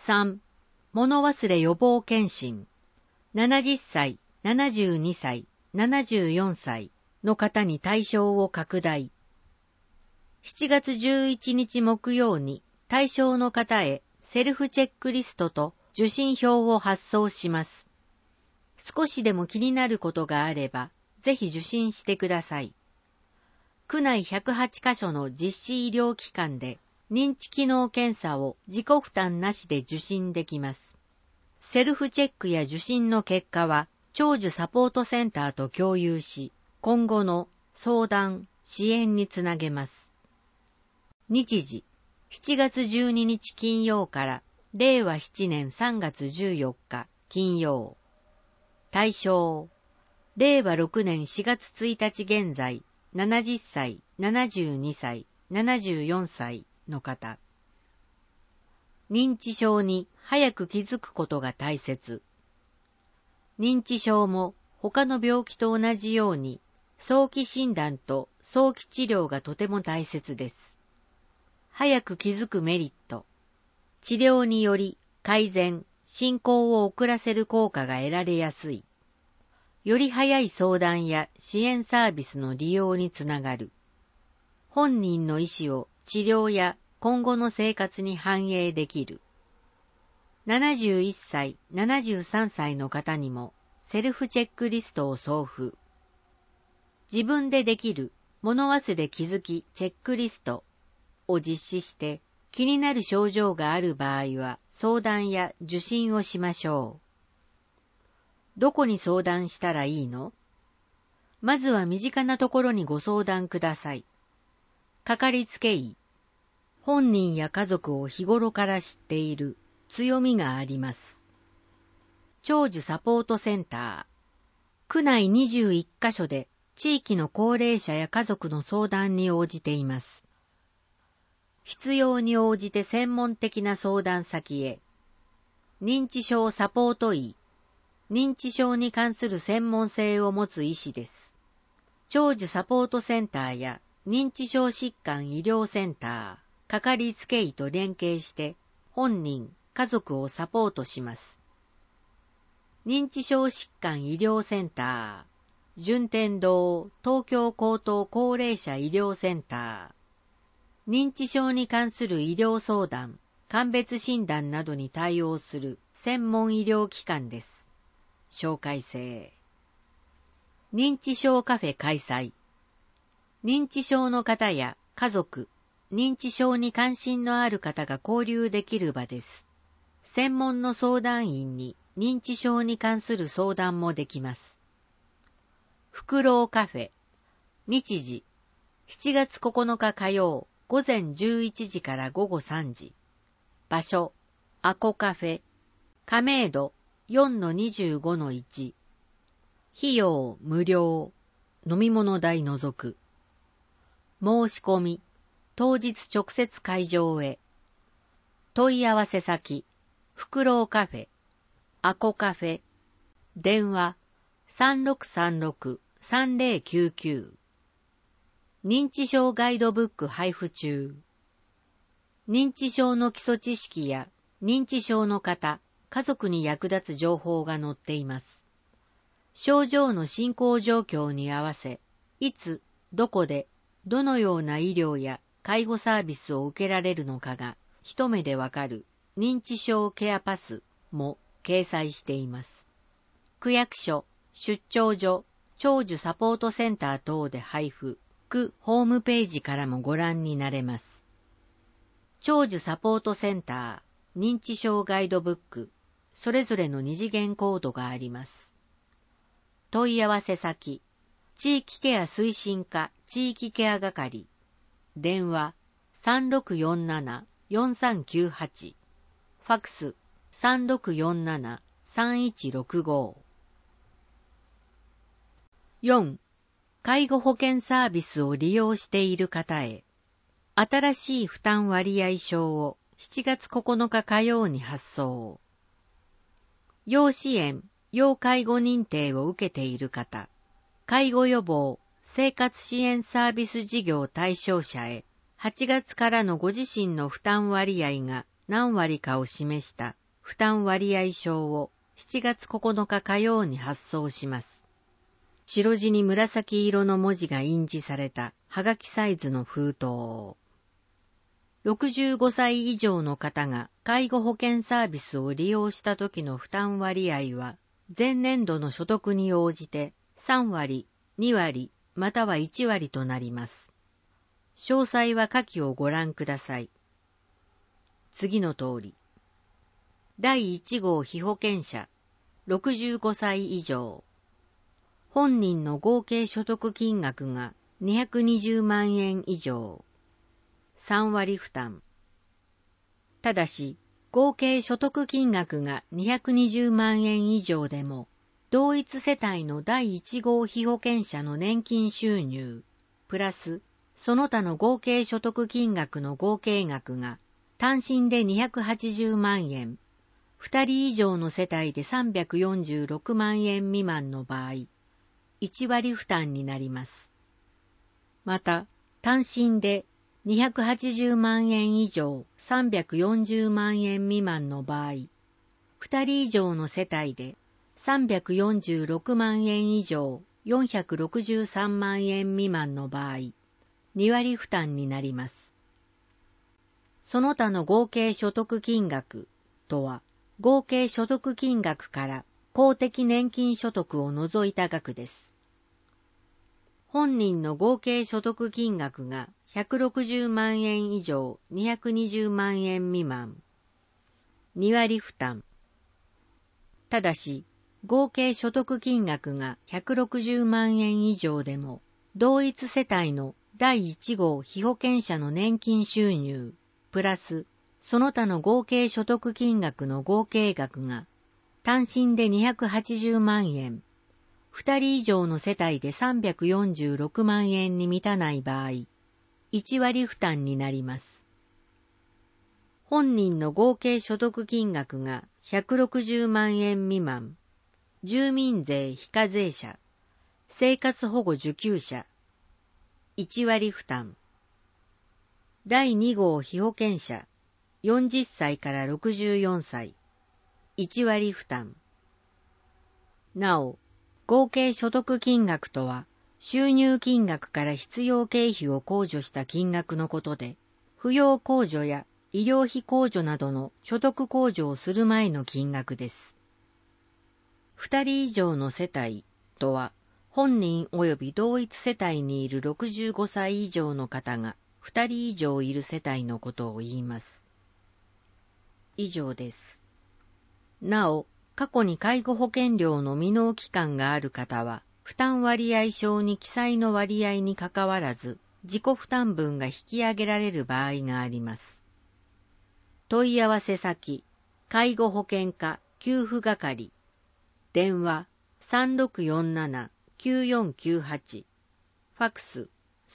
3. 物忘れ予防検診。70歳、72歳、74歳の方に対象を拡大。7月11日木曜に対象の方へセルフチェックリストと受診票を発送します。少しでも気になることがあれば、ぜひ受診してください。区内108カ所の実施医療機関で認知機能検査を自己負担なしで受診できます。セルフチェックや受診の結果は長寿サポートセンターと共有し、今後の相談、支援につなげます。日時、7月12日金曜から令和7年3月14日金曜。対象、令和6年4月1日現在、70歳、72歳、74歳の方。認知症に早く気づくことが大切。認知症も他の病気と同じように、早期診断と早期治療がとても大切です。早く気づくメリット。治療により改善、進行を遅らせる効果が得られやすい。より早い相談や支援サービスの利用につながる。本人の意思を治療や今後の生活に反映できる。71歳、73歳の方にもセルフチェックリストを送付。自分でできる物忘れ気づきチェックリストを実施して気になる症状がある場合は相談や受診をしましょう。どこに相談したらいいの？まずは身近なところにご相談ください。かかりつけ医。本人や家族を日頃から知っている強みがあります。長寿サポートセンター。区内21カ所で地域の高齢者や家族の相談に応じています。必要に応じて専門的な相談先へ。認知症サポート医。認知症に関する専門性を持つ医師です。長寿サポートセンターや認知症疾患医療センター、かかりつけ医と連携して本人、家族をサポートします。認知症疾患医療センター、順天堂東京高等高齢者医療センター、認知症に関する医療相談、鑑別診断などに対応する専門医療機関です。紹介制。認知症カフェ開催。認知症の方や家族、認知症に関心のある方が交流できる場です。専門の相談員に認知症に関する相談もできます。フクロウカフェ。日時、7月9日火曜、午前11時から午後3時。場所、アコカフェ。亀戸 4-25-1。費用無料。飲み物代除く。申し込み。当日直接会場へ。問い合わせ先。フクロウカフェ。アコカフェ。電話。3636-3099。認知症ガイドブック配布中。認知症の基礎知識や認知症の方、家族に役立つ情報が載っています。症状の進行状況に合わせ、いつ、どこで、どのような医療や介護サービスを受けられるのかが一目でわかる認知症ケアパスも掲載しています。区役所、出張所、長寿サポートセンター等で配布、区ホームページからもご覧になれます。長寿サポートセンター、認知症ガイドブック、それぞれの二次元コードがあります。問い合わせ先、地域ケア推進課地域ケア係、電話3647-4398、ファクス3647-3165。4. 介護保険サービスを利用している方へ、新しい負担割合証を7月9日火曜に発送。要支援、要介護認定を受けている方、介護予防、生活支援サービス事業対象者へ、8月からのご自身の負担割合が何割かを示した負担割合証を7月9日火曜に発送します。白地に紫色の文字が印字されたはがきサイズの封筒を。65歳以上の方が介護保険サービスを利用した時の負担割合は、前年度の所得に応じて3割、2割、または1割となります。詳細は下記をご覧ください。次の通り。第1号被保険者、65歳以上。本人の合計所得金額が220万円以上。3割負担。ただし、合計所得金額が220万円以上でも、同一世帯の第1号被保険者の年金収入、プラス、その他の合計所得金額の合計額が、単身で280万円、2人以上の世帯で346万円未満の場合、1割負担になります。また、単身で280万円以上340万円未満の場合、2人以上の世帯で346万円以上463万円未満の場合、2割負担になります。その他の合計所得金額とは、合計所得金額から公的年金所得を除いた額です。本人の合計所得金額が160万円以上220万円未満、2割負担。ただし、合計所得金額が160万円以上でも、同一世帯の第1号被保険者の年金収入、プラス、その他の合計所得金額の合計額が、単身で280万円、2人以上の世帯で346万円に満たない場合、1割負担になります。本人の合計所得金額が160万円未満、住民税非課税者、生活保護受給者、1割負担。第2号被保険者、40歳から64歳、1割負担。なお、合計所得金額とは、収入金額から必要経費を控除した金額のことで、扶養控除や医療費控除などの所得控除をする前の金額です。2人以上の世帯とは、本人及び同一世帯にいる65歳以上の方が2人以上いる世帯のことを言います。以上です。なお、過去に介護保険料の未納期間がある方は、負担割合証に記載の割合にかかわらず、自己負担分が引き上げられる場合があります。問い合わせ先、介護保険課給付係、電話3647-9498、ファクス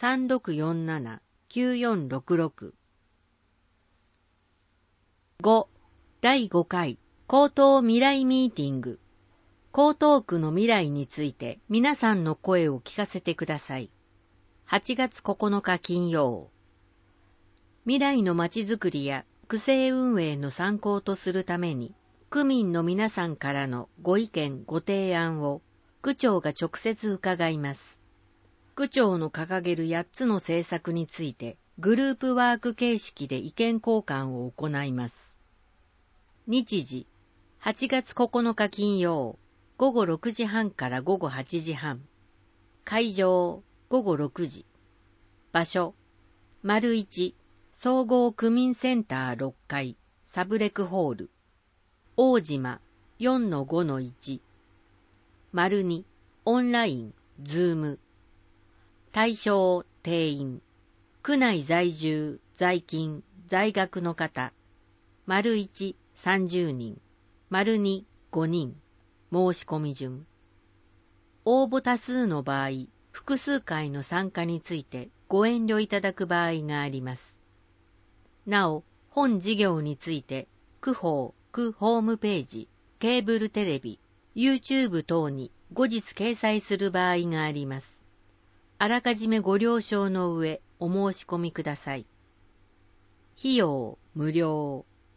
3647-9466。5. 第5回江東未来ミーティング。江東区の未来について皆さんの声を聞かせてください。8月9日金曜。未来のまちづくりや区政運営の参考とするために、区民の皆さんからのご意見ご提案を区長が直接伺います。区長の掲げる8つの政策についてグループワーク形式で意見交換を行います。日時、8月9日金曜、午後6時半から午後8時半。会場、午後6時。場所、丸1、総合区民センター6階、サブレクホール。大島、4-5-1。丸2、オンライン、ズーム。対象、定員。区内在住、在勤、在学の方。丸1、30人。丸2、5人。申し込み順。応募多数の場合、複数回の参加についてご遠慮いただく場合があります。なお、本事業について、区法、区ホームページ、ケーブルテレビ、YouTube 等に後日掲載する場合があります。あらかじめご了承の上、お申し込みください。費用、無料。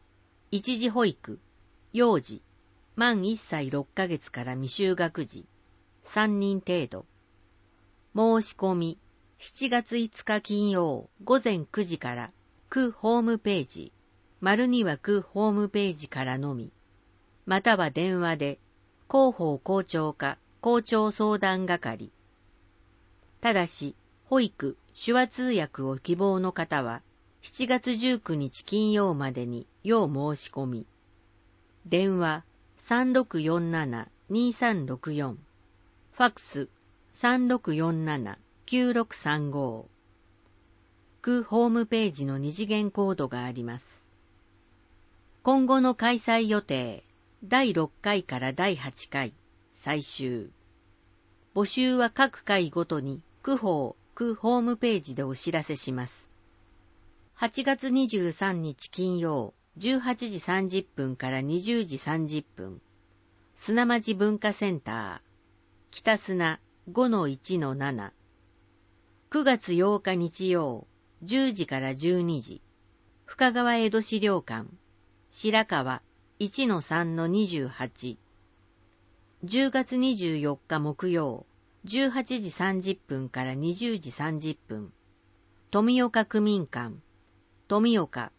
一時保育、幼児、満1歳6ヶ月から未就学児、3人程度。申し込み、7月5日金曜午前9時から区ホームページ、②は区ホームページからのみ、または電話で、広報校長課校長相談係。ただし、保育、手話通訳を希望の方は、7月19日金曜までに要申し込み。電話3647-2364。ファックス3647-9635。区ホームページの二次元コードがあります。今後の開催予定、第6回から第8回、最終。募集は各回ごとに区ホームページでお知らせします。8月23日金曜、18時30分から20時30分。砂町文化センター、北砂 5-1-7。9月8日日曜、10時から12時。深川江戸資料館、白川 1-3-28。10月24日木曜、18時30分から20時30分。富岡区民館、富岡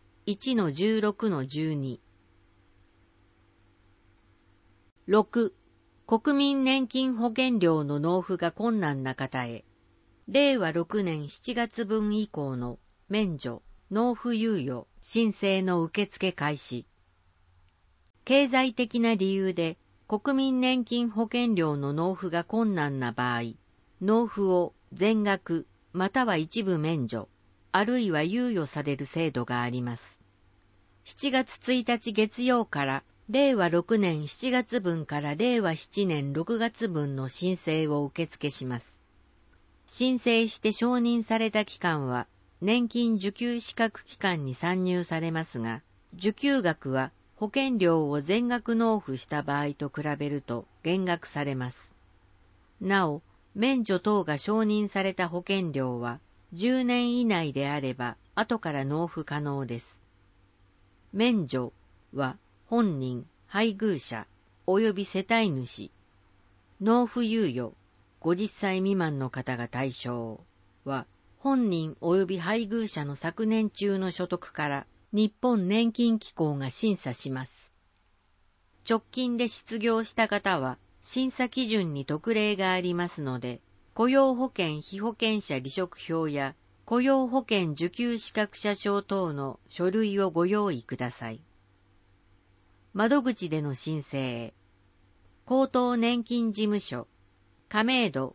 1-16-12。6. 国民年金保険料の納付が困難な方へ、令和6年7月分以降の免除、納付猶予、申請の受付開始。経済的な理由で国民年金保険料の納付が困難な場合、納付を全額または一部免除、あるいは猶予される制度があります。7月1日月曜から令和6年7月分から令和7年6月分の申請を受付します。申請して承認された期間は年金受給資格期間に算入されますが、受給額は保険料を全額納付した場合と比べると減額されます。なお、免除等が承認された保険料は10年以内であれば後から納付可能です。免除は本人、配偶者、及び世帯主。納付猶予、50歳未満の方が対象は、本人及び配偶者の昨年中の所得から日本年金機構が審査します。直近で失業した方は、審査基準に特例がありますので、雇用保険被保険者離職票や雇用保険受給資格者証等の書類をご用意ください。窓口での申請。高等年金事務所、亀戸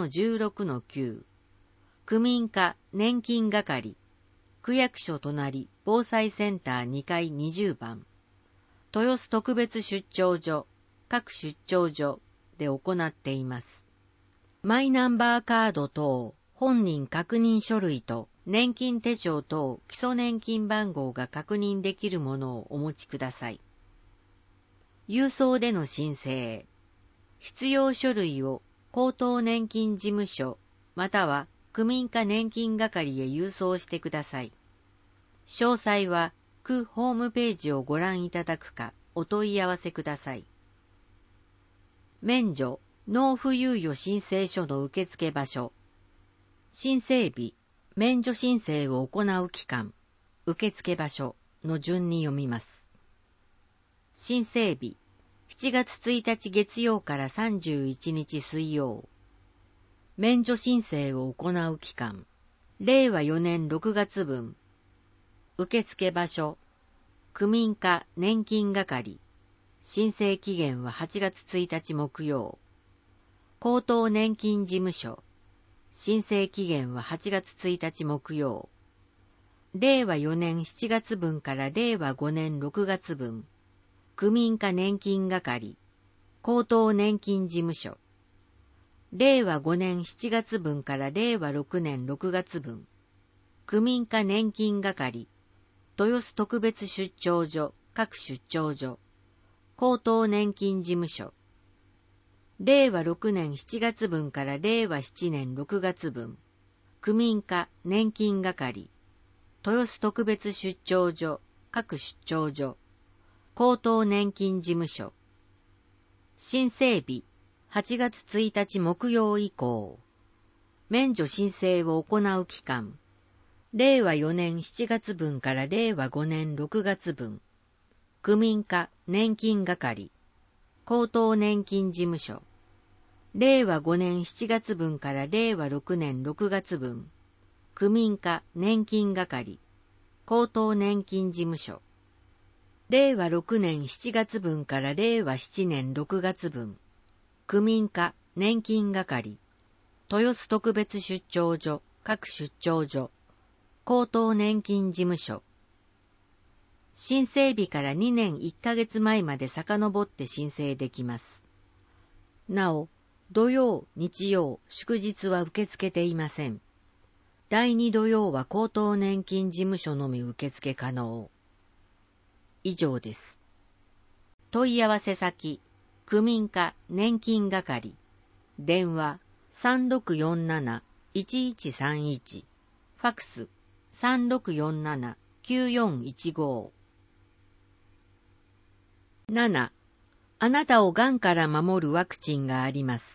5-16-9。区民課年金係。区役所隣防災センター2階20番。豊洲特別出張所、各出張所で行っています。マイナンバーカード等、本人確認書類と年金手帳等基礎年金番号が確認できるものをお持ちください。郵送での申請。必要書類を高等年金事務所または区民課年金係へ郵送してください。詳細は区ホームページをご覧いただくかお問い合わせください。免除、納付猶予申請書の受付場所。申請日、免除申請を行う期間、受付場所の順に読みます。申請日、7月1日月曜から31日水曜。免除申請を行う期間、令和4年6月分。受付場所、区民課年金係。申請期限は8月1日木曜。高等年金事務所。申請期限は8月1日木曜。令和4年7月分から令和5年6月分。区民課年金係。高等年金事務所。令和5年7月分から令和6年6月分。区民課年金係。豊洲特別出張所、各出張所。高等年金事務所。令和6年7月分から令和7年6月分。区民課年金係。豊洲特別出張所、各出張所。 高等年金事務所。申請日、8月1日木曜以降。免除申請を行う期間。令和4年7月分から令和5年6月分。区民課年金係。高等年金事務所。令和5年7月分から令和6年6月分。区民課年金係。高等年金事務所。令和6年7月分から令和7年6月分。区民課年金係。豊洲特別出張所、各出張所。高等年金事務所。申請日から2年1ヶ月前まで遡って申請できます。なお、土曜、日曜、祝日は受け付けていません。第2土曜は高等年金事務所のみ受付可能。以上です。問い合わせ先、区民課年金係。電話、3647-1131。ファクス、3647-9415。7. あなたをがんから守るワクチンがあります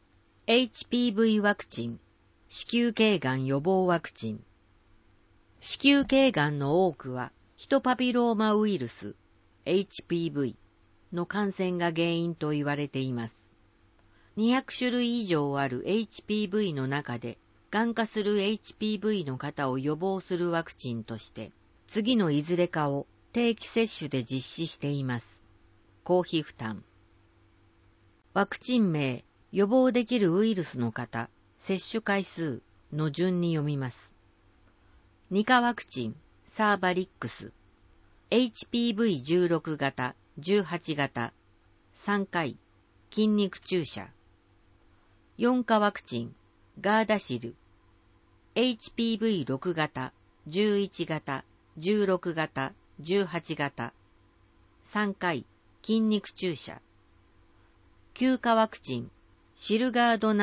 。HPV ワクチン、子宮頸がん予防ワクチン。子宮頸がんの多くは、ヒトパピローマウイルス、HPV の感染が原因と言われています。200種類以上ある HPV の中で、がん化する HPV の方を予防するワクチンとして、次のいずれかを定期接種で実施しています。公費負担。ワクチン名、予防できるウイルスの方、接種回数の順に読みます。2価ワクチン、サーバリックス、HPV16 型、18型、3回、筋肉注射。4価ワクチン、ガーダシル、HPV6 型、11型、16型、18型、3回、筋肉注射。9価ワクチン、シルガード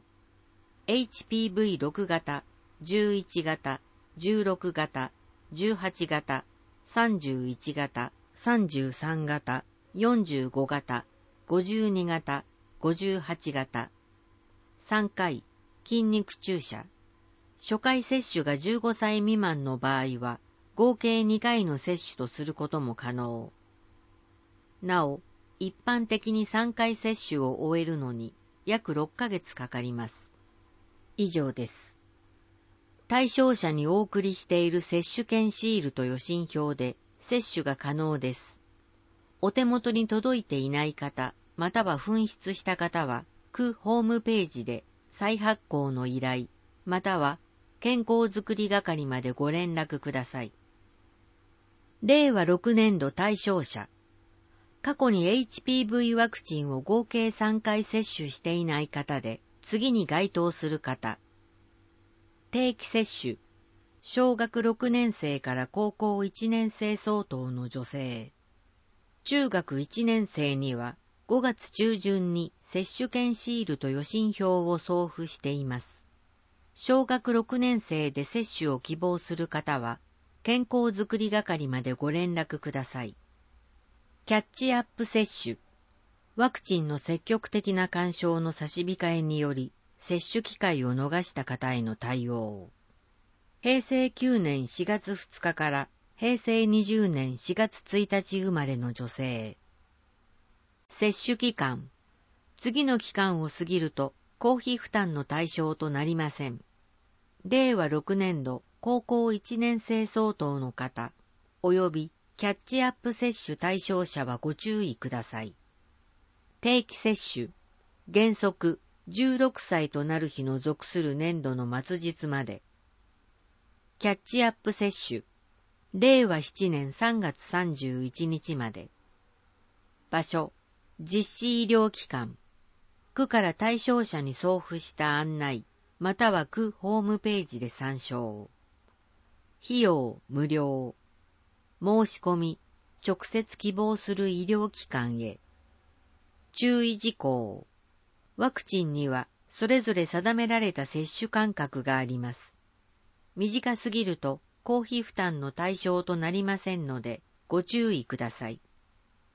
9、HPV6 型、11型、16型、18型、31型、33型、45型、52型、58型。3回、筋肉注射。初回接種が15歳未満の場合は、合計2回の接種とすることも可能。なお、一般的に3回接種を終えるのに約6ヶ月かかります。以上です。対象者にお送りしている接種券シールと予診票で接種が可能です。お手元に届いていない方、または紛失した方は、区ホームページで再発行の依頼、または健康づくり係までご連絡ください。令和6年度対象者。過去に HPV ワクチンを合計3回接種していない方で、次に該当する方。定期接種。小学6年生から高校1年生相当の女性。中学1年生には5月中旬に接種券シールと予診票を送付しています。小学6年生で接種を希望する方は、健康づくり係までご連絡ください。キャッチアップ接種。ワクチンの積極的な勧奨の差し控えにより、接種機会を逃した方への対応。平成9年4月2日から平成20年4月1日生まれの女性。接種期間。次の期間を過ぎると公費負担の対象となりません。令和6年度高校1年生相当の方、及びキャッチアップ接種対象者はご注意ください。定期接種。原則16歳となる日の属する年度の末日まで。キャッチアップ接種。令和7年3月31日まで。場所。実施医療機関。区から対象者に送付した案内、または区ホームページで参照。費用無料。申し込み、直接希望する医療機関へ。注意事項。ワクチンにはそれぞれ定められた接種間隔があります。短すぎると公費負担の対象となりませんのでご注意ください。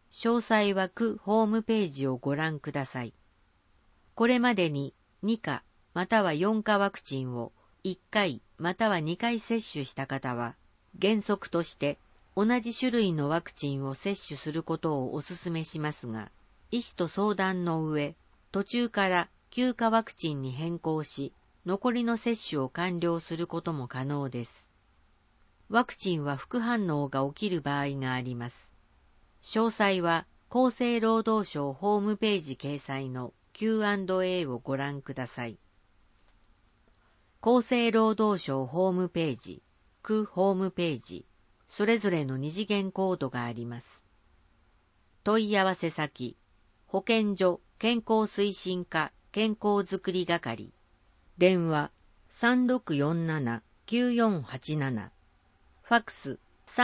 詳細は区ホームページをご覧ください。これまでに2価または4価ワクチンを1回または2回接種した方は、原則として同じ種類のワクチンを接種することをお勧めしますが、医師と相談の上、途中から9価ワクチンに変更し、残りの接種を完了することも可能です。ワクチンは副反応が起きる場合があります。詳細は厚生労働省ホームページ掲載の Q&A をご覧ください。厚生労働省ホームページ、区ホームページ、それぞれの二次元コードがあります。問い合わせ先、保健所健康推進課健康づくり係、電話 3647-9487、ファクス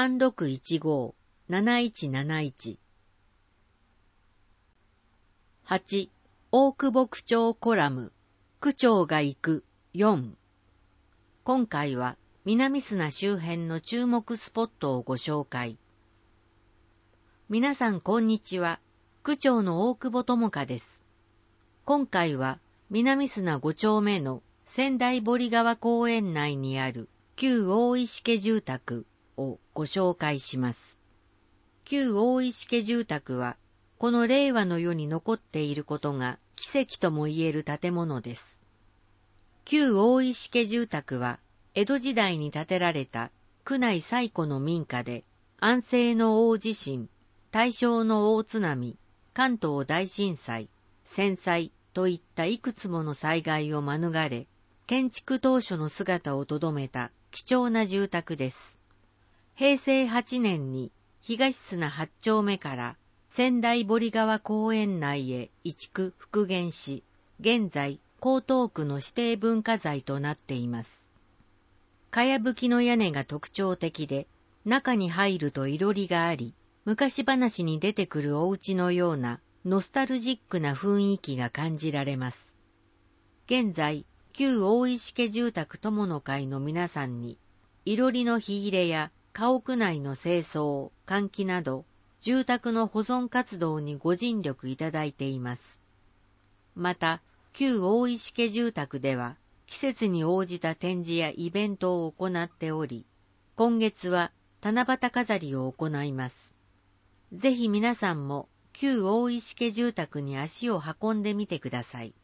3615-7171。8. 大久保区長コラム、区長が行く4。今回は南砂周辺の注目スポットをご紹介。皆さんこんにちは。区長の大久保智香です。今回は南砂5丁目の仙台堀川公園内にある旧大石家住宅をご紹介します。旧大石家住宅はこの令和の世に残っていることが奇跡とも言える建物です。旧大石家住宅は江戸時代に建てられた区内最古の民家で、安政の大地震、大正の大津波、関東大震災、戦災といったいくつもの災害を免れ、建築当初の姿をとどめた貴重な住宅です。平成8年に東砂8丁目から仙台堀川公園内へ移築復元し、現在江東区の指定文化財となっています。かやぶきの屋根が特徴的で、中に入るといろりがあり、昔話に出てくるお家のようなノスタルジックな雰囲気が感じられます。現在、旧大石家住宅友の会の皆さんに、いろりの火入れや家屋内の清掃、換気など、住宅の保存活動にご尽力いただいています。また、旧大石家住宅では、季節に応じた展示やイベントを行っており、今月は七夕飾りを行います。ぜひ皆さんも旧大石家住宅に足を運んでみてください。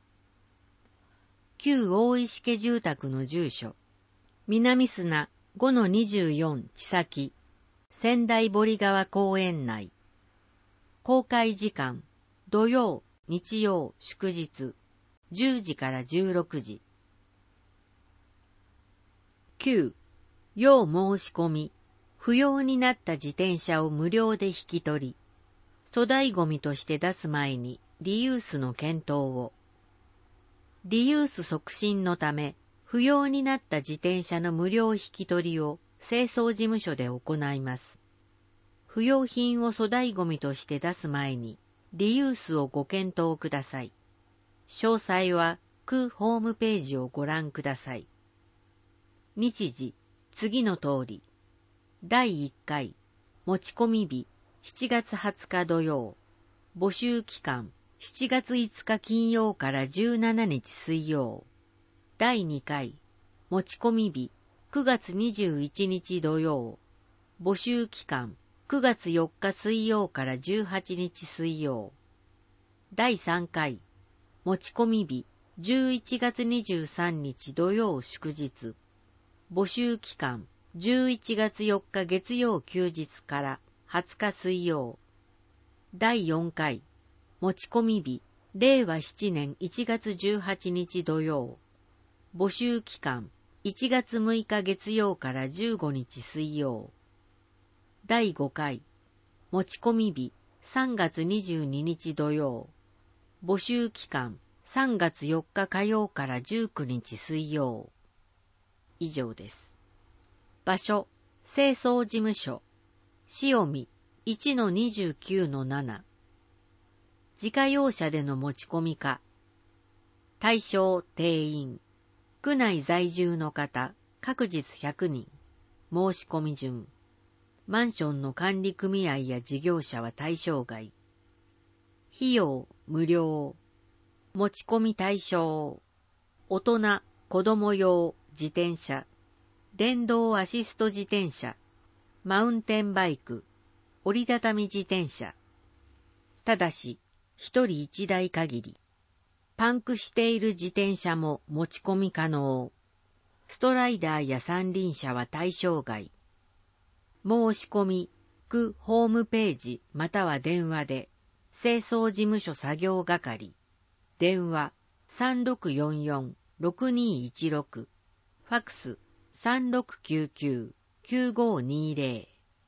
旧大石家住宅の住所、南砂 5-24 地先、仙台堀川公園内。公開時間、土曜、日曜、祝日、10時から16時。9. 要申し込み、不要になった自転車を無料で引き取り、粗大ごみとして出す前にリユースの検討を。リユース促進のため、不要になった自転車の無料引き取りを清掃事務所で行います。不要品を粗大ごみとして出す前に、リユースをご検討ください。詳細は区ホームページをご覧ください。日時、次の通り。第1回、持ち込み日、7月20日土曜。募集期間、7月5日金曜から17日水曜。第2回、持ち込み日、9月21日土曜。募集期間、9月4日水曜から18日水曜。第3回、持ち込み日、11月23日土曜祝日。募集期間、11月4日月曜休日から20日水曜。第4回、持ち込み日、令和7年1月18日土曜。募集期間、1月6日月曜から15日水曜。第5回、持ち込み日、3月22日土曜。募集期間、3月4日火曜から19日水曜。以上です。場所、清掃事務所、塩見 1-29-7。自家用車での持ち込みか。対象定員。区内在住の方、各日100人。申し込み順。 マンションの管理組合や事業者は対象外。費用無料。持ち込み対象。大人、子供用自転車。電動アシスト自転車。マウンテンバイク。折りたたみ自転車。ただし、一人一台限り。パンクしている自転車も持ち込み可能。ストライダーや三輪車は対象外。申し込み、区ホームページまたは電話で、清掃事務所作業係。電話 3644-6216。ファクス 3699-9520。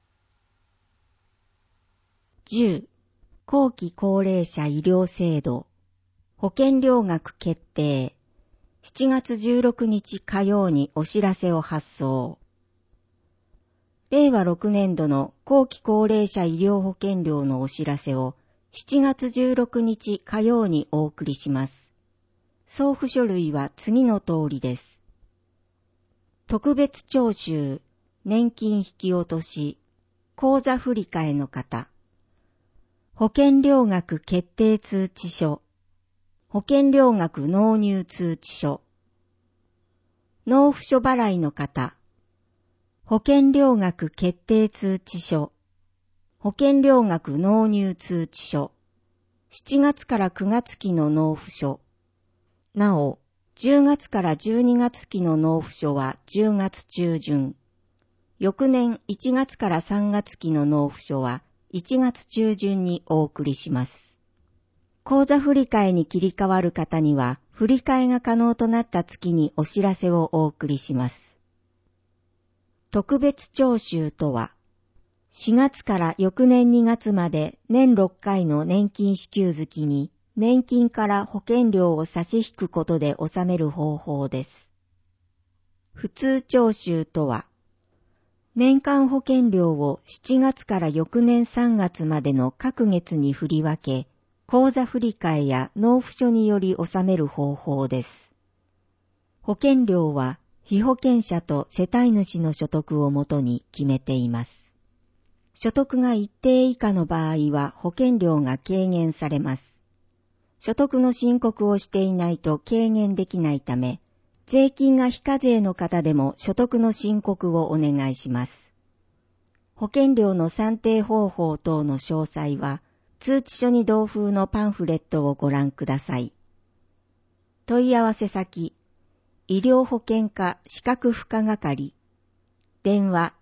10. 後期高齢者医療制度保険料額決定。7月16日火曜にお知らせを発送。令和6年度の後期高齢者医療保険料のお知らせを7月16日火曜にお送りします。送付書類は次の通りです。特別徴収、年金引き落とし、口座振替の方、保険料額決定通知書、保険料額納入通知書、納付書払いの方、保険料額決定通知書、保険料額納入通知書、7月から9月期の納付書、なお、10月から12月期の納付書は10月中旬、翌年1月から3月期の納付書は1月中旬にお送りします。口座振替に切り替わる方には、振替が可能となった月にお知らせをお送りします。特別徴収とは、4月から翌年2月まで年6回の年金支給月に年金から保険料を差し引くことで納める方法です。普通徴収とは、年間保険料を7月から翌年3月までの各月に振り分け、口座振替や納付書により納める方法です。保険料は被保険者と世帯主の所得をもとに決めています。所得が一定以下の場合は保険料が軽減されます。所得の申告をしていないと軽減できないため、税金が非課税の方でも所得の申告をお願いします。保険料の算定方法等の詳細は、通知書に同封のパンフレットをご覧ください。問い合わせ先、医療保険課資格付加係、電話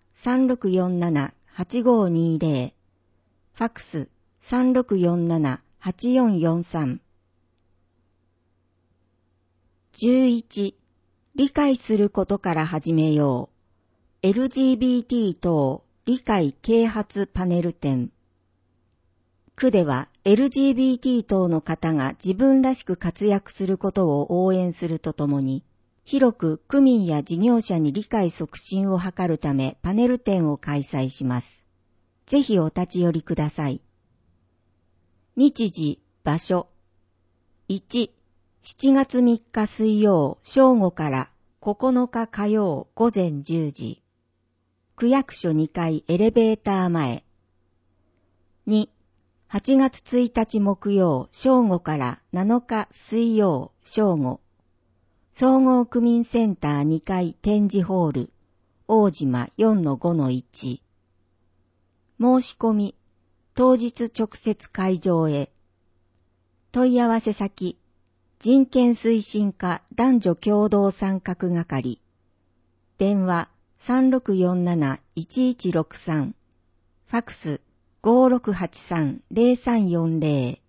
3647-8520、ファクス 3647-8443。11. 理解することから始めよう。LGBT 等理解啓発パネル展。区では LGBT 等の方が自分らしく活躍することを応援するとともに、広く区民や事業者に理解促進を図るためパネル展を開催します。ぜひお立ち寄りください。日時、場所。1、7月3日水曜正午から9日火曜午前10時。区役所2階エレベーター前。2、8月1日木曜正午から7日水曜正午。総合区民センター2階展示ホール、大島 4-5-1。申し込み、当日直接会場へ。問い合わせ先、人権推進課男女共同参画係。電話 3647-1163。ファクス 5683-0340。